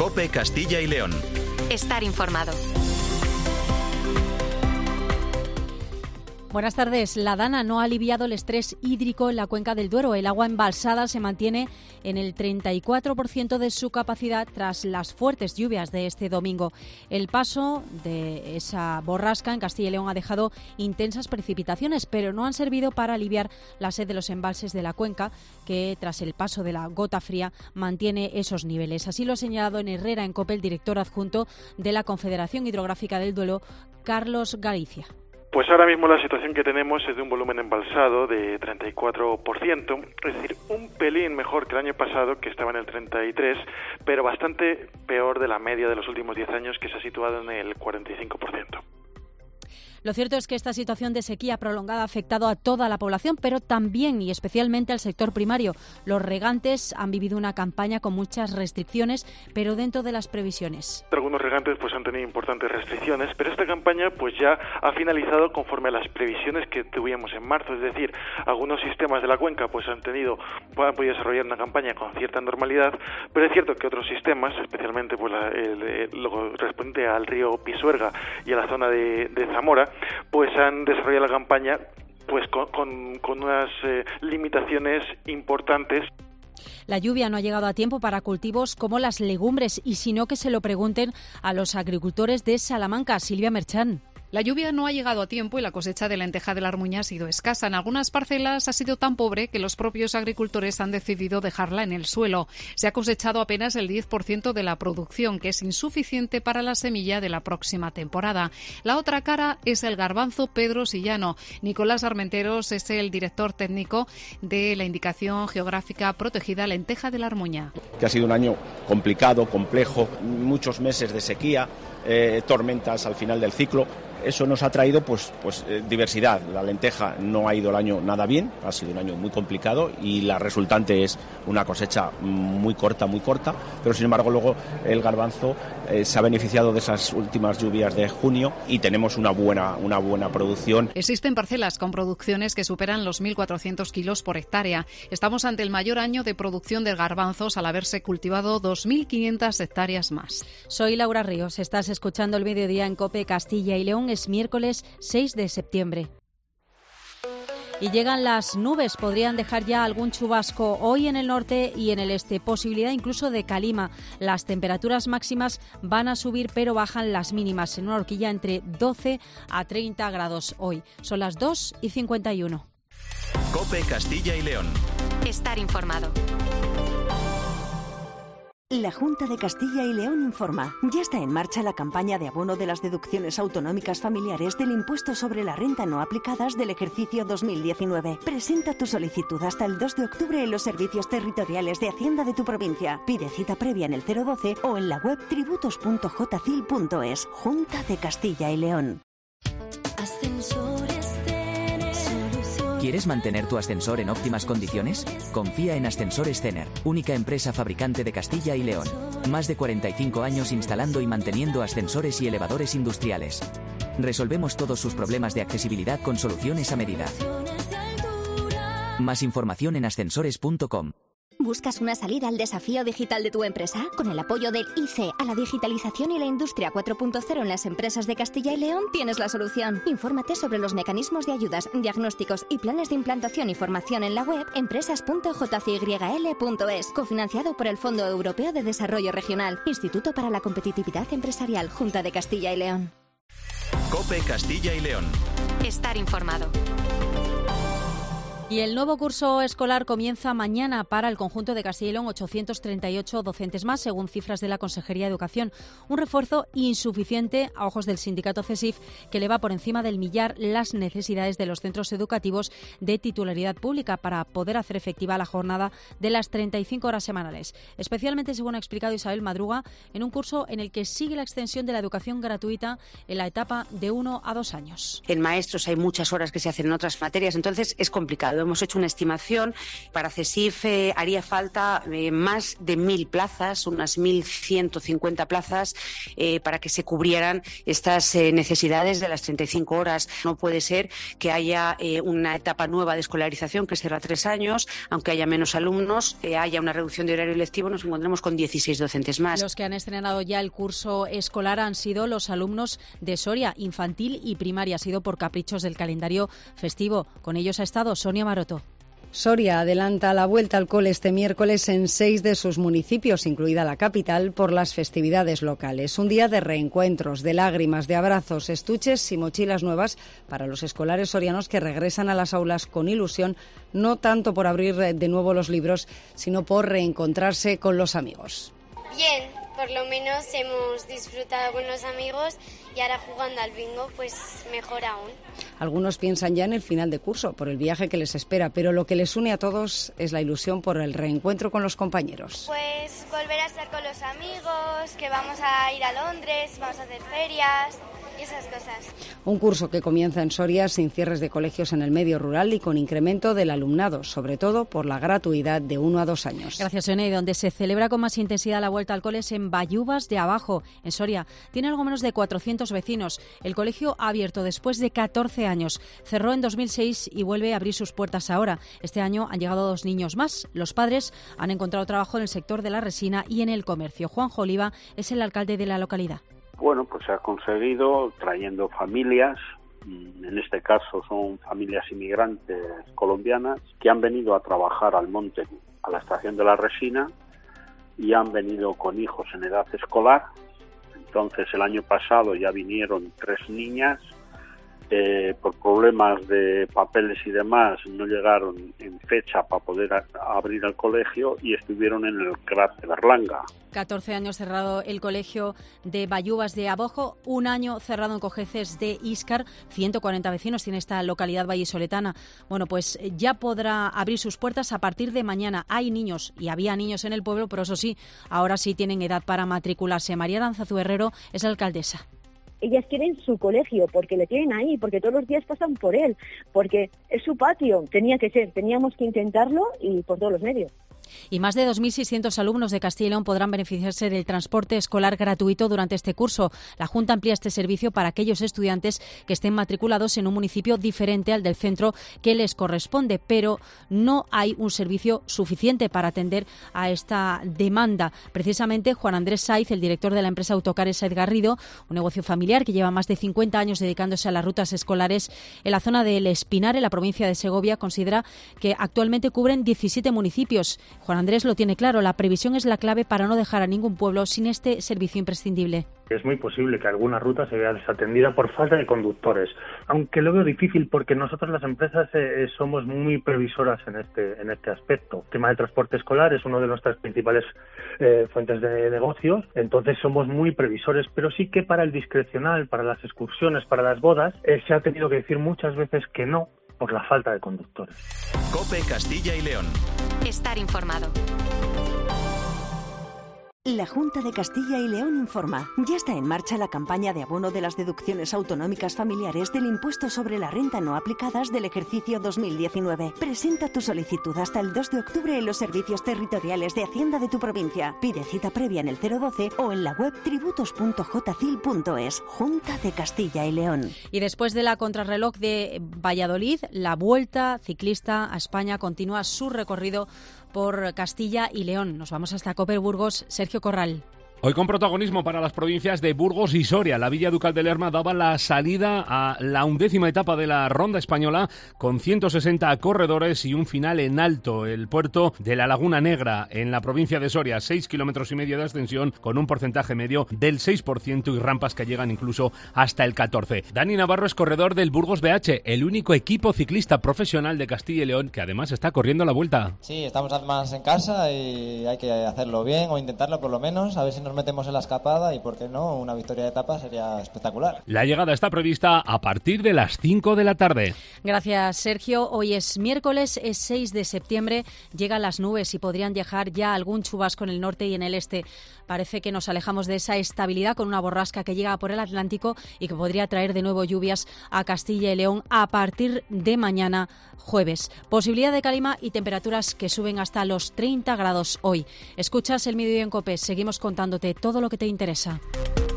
COPE Castilla y León. Estar informado. Buenas tardes. La Dana no ha aliviado el estrés hídrico en la cuenca del Duero. El agua embalsada se mantiene en el 34% de su capacidad tras las fuertes lluvias de este domingo. El paso de esa borrasca en Castilla y León ha dejado intensas precipitaciones, pero no han servido para aliviar la sed de los embalses de la cuenca, que tras el paso de la gota fría mantiene esos niveles. Así lo ha señalado en Herrera, en COPE, el director adjunto de la Confederación Hidrográfica del Duero, Carlos Galicia. Pues ahora mismo la situación que tenemos es de un volumen embalsado de 34%, es decir, un pelín mejor que el año pasado, que estaba en el 33%, pero bastante peor de la media de los últimos 10 años, que se ha situado en el 45%. Lo cierto es que esta situación de sequía prolongada ha afectado a toda la población, pero también y especialmente al sector primario. Los regantes han vivido una campaña con muchas restricciones, pero dentro de las previsiones. Algunos regantes pues han tenido importantes restricciones, pero esta campaña pues ya ha finalizado conforme a las previsiones que tuvimos en marzo. Es decir, algunos sistemas de la cuenca pues han podido desarrollar una campaña con cierta normalidad, pero es cierto que otros sistemas, especialmente pues lo correspondiente al río Pisuerga y a la zona de Zamora, pues han desarrollado la campaña pues con unas limitaciones importantes. La lluvia no ha llegado a tiempo para cultivos como las legumbres, y si no, que se lo pregunten a los agricultores de Salamanca. Silvia Merchán. La lluvia no ha llegado a tiempo y la cosecha de lenteja de la Armuña ha sido escasa. En algunas parcelas ha sido tan pobre que los propios agricultores han decidido dejarla en el suelo. Se ha cosechado apenas el 10% de la producción, que es insuficiente para la semilla de la próxima temporada. La otra cara es el garbanzo Pedro Sillano. Nicolás Armenteros es el director técnico de la Indicación Geográfica Protegida Lenteja de la Armuña. Que ha sido un año complicado, complejo, muchos meses de sequía, tormentas al final del ciclo. Eso nos ha traído pues diversidad. La lenteja no ha ido el año nada bien, ha sido un año muy complicado y la resultante es una cosecha muy corta, pero sin embargo luego el garbanzo se ha beneficiado de esas últimas lluvias de junio y tenemos una buena producción. Existen parcelas con producciones que superan los 1.400 kilos por hectárea. Estamos ante el mayor año de producción de garbanzos al haberse cultivado 2.500 hectáreas más. Soy Laura Ríos, estás escuchando El Mediodía en COPE Castilla y León. Es miércoles 6 de septiembre. Y llegan las nubes, podrían dejar ya algún chubasco hoy en el norte y en el este, posibilidad incluso de calima. Las temperaturas máximas van a subir, pero bajan las mínimas, en una horquilla entre 12 a 30 grados hoy. Son las 2:51. COPE Castilla y León. Estar informado. La Junta de Castilla y León informa. Ya está en marcha la campaña de abono de las deducciones autonómicas familiares del impuesto sobre la renta no aplicadas del ejercicio 2019. Presenta tu solicitud hasta el 2 de octubre en los servicios territoriales de Hacienda de tu provincia. Pide cita previa en el 012 o en la web tributos.jcil.es. Junta de Castilla y León. ¿Quieres mantener tu ascensor en óptimas condiciones? Confía en Ascensores Cener, única empresa fabricante de Castilla y León. Más de 45 años instalando y manteniendo ascensores y elevadores industriales. Resolvemos todos sus problemas de accesibilidad con soluciones a medida. Más información en ascensores.com. ¿Buscas una salida al desafío digital de tu empresa? Con el apoyo del ICE a la digitalización y la industria 4.0 en las empresas de Castilla y León tienes la solución. Infórmate sobre los mecanismos de ayudas, diagnósticos y planes de implantación y formación en la web empresas.jcyl.es, cofinanciado por el Fondo Europeo de Desarrollo Regional, Instituto para la Competitividad Empresarial, Junta de Castilla y León. COPE Castilla y León. Estar informado. Y el nuevo curso escolar comienza mañana para el conjunto de Castilla y León, 838 docentes más, según cifras de la Consejería de Educación. Un refuerzo insuficiente a ojos del sindicato CESIF, que eleva por encima del millar las necesidades de los centros educativos de titularidad pública para poder hacer efectiva la jornada de las 35 horas semanales. Especialmente, según ha explicado Isabel Madruga, en un curso en el que sigue la extensión de la educación gratuita en la etapa de 1 a 2 años. En maestros hay muchas horas que se hacen en otras materias, entonces es complicado. Hemos hecho una estimación. Para CESIF haría falta más de 1.000 plazas, unas 1.150 plazas, para que se cubrieran estas necesidades de las 35 horas. No puede ser que haya una etapa nueva de escolarización que será 3 años, aunque haya menos alumnos, haya una reducción de horario lectivo, nos encontremos con 16 docentes más. Los que han estrenado ya el curso escolar han sido los alumnos de Soria, infantil y primaria. Ha sido por caprichos del calendario festivo. Con ellos ha estado Sonia Maroto. Soria adelanta la vuelta al cole este miércoles en 6 de sus municipios, incluida la capital, por las festividades locales. Un día de reencuentros, de lágrimas, de abrazos, estuches y mochilas nuevas para los escolares sorianos que regresan a las aulas con ilusión, no tanto por abrir de nuevo los libros, sino por reencontrarse con los amigos. Bien, por lo menos hemos disfrutado con los amigos y ahora jugando al bingo, pues mejor aún. Algunos piensan ya en el final de curso, por el viaje que les espera, pero lo que les une a todos es la ilusión por el reencuentro con los compañeros. Pues volver a estar con los amigos, que vamos a ir a Londres, vamos a hacer ferias y esas cosas. Un curso que comienza en Soria sin cierres de colegios en el medio rural y con incremento del alumnado, sobre todo por la gratuidad de 1 a 2 años. Gracias, Sonia. Y donde se celebra con más intensidad la vuelta al cole es en Bayuvas de Abajo, en Soria. Tiene algo menos de 400 vecinos. El colegio ha abierto después de 14 años. Cerró en 2006 y vuelve a abrir sus puertas ahora. Este año han llegado 2 niños más. Los padres han encontrado trabajo en el sector de la resina y en el comercio. Juanjo Oliva es el alcalde de la localidad. Bueno, pues se ha conseguido trayendo familias, en este caso son familias inmigrantes colombianas, que han venido a trabajar al monte, a la estación de la resina, y han venido con hijos en edad escolar. Entonces el año pasado ya vinieron 3 niñas, por problemas de papeles y demás no llegaron en fecha para poder abrir el colegio y estuvieron en el CRAT de Berlanga. 14 años cerrado el colegio de Bayuvas de Abajo, 1 año cerrado en Cojeces de Íscar, 140 vecinos tiene esta localidad vallisoletana. Bueno, pues ya podrá abrir sus puertas a partir de mañana. Hay niños y había niños en el pueblo, pero eso sí, ahora sí tienen edad para matricularse. María Aranzazu Herrero es la alcaldesa. Ellas quieren su colegio porque le tienen ahí, porque todos los días pasan por él, porque es su patio, teníamos que intentarlo y por todos los medios. Y más de 2.600 alumnos de Castilla y León podrán beneficiarse del transporte escolar gratuito durante este curso. La Junta amplía este servicio para aquellos estudiantes que estén matriculados en un municipio diferente al del centro que les corresponde, pero no hay un servicio suficiente para atender a esta demanda. Precisamente Juan Andrés Saiz, el director de la empresa Autocares Saiz Garrido, un negocio familiar que lleva más de 50 años dedicándose a las rutas escolares en la zona del Espinar, en la provincia de Segovia, considera que actualmente cubren 17 municipios. Juan Andrés lo tiene claro, la previsión es la clave para no dejar a ningún pueblo sin este servicio imprescindible. Es muy posible que alguna ruta se vea desatendida por falta de conductores, aunque lo veo difícil porque nosotros las empresas somos muy previsoras en este aspecto. El tema del transporte escolar es una de nuestras principales fuentes de negocios, entonces somos muy previsores, pero sí que para el discrecional, para las excursiones, para las bodas, se ha tenido que decir muchas veces que no por la falta de conductores. COPE Castilla y León. Estar informado. La Junta de Castilla y León informa. Ya está en marcha la campaña de abono de las deducciones autonómicas familiares del impuesto sobre la renta no aplicadas del ejercicio 2019. Presenta tu solicitud hasta el 2 de octubre en los servicios territoriales de Hacienda de tu provincia. Pide cita previa en el 012 o en la web tributos.jcil.es. Junta de Castilla y León. Y después de la contrarreloj de Valladolid, la Vuelta Ciclista a España continúa su recorrido por Castilla y León. Nos vamos hasta Cope Burgos. Sergio Corral. Hoy con protagonismo para las provincias de Burgos y Soria. La Villa Ducal de Lerma daba la salida a la 11ª etapa de la Ronda Española con 160 corredores y un final en alto. El puerto de la Laguna Negra en la provincia de Soria, 6,5 kilómetros de ascensión con un porcentaje medio del 6% y rampas que llegan incluso hasta el 14%. Dani Navarro es corredor del Burgos BH, el único equipo ciclista profesional de Castilla y León que además está corriendo la Vuelta. Sí, estamos además en casa y hay que hacerlo bien o intentarlo por lo menos, a ver si nos nos metemos en la escapada y, por qué no, una victoria de etapa sería espectacular. La llegada está prevista a partir de las 5 de la tarde. Gracias, Sergio. Hoy es miércoles, es 6 de septiembre. Llegan las nubes y podrían llegar ya algún chubasco en el norte y en el este. Parece que nos alejamos de esa estabilidad con una borrasca que llega por el Atlántico y que podría traer de nuevo lluvias a Castilla y León a partir de mañana jueves. Posibilidad de calima y temperaturas que suben hasta los 30 grados hoy. Escuchas el Mediodía en COPE. Seguimos contándote todo lo que te interesa.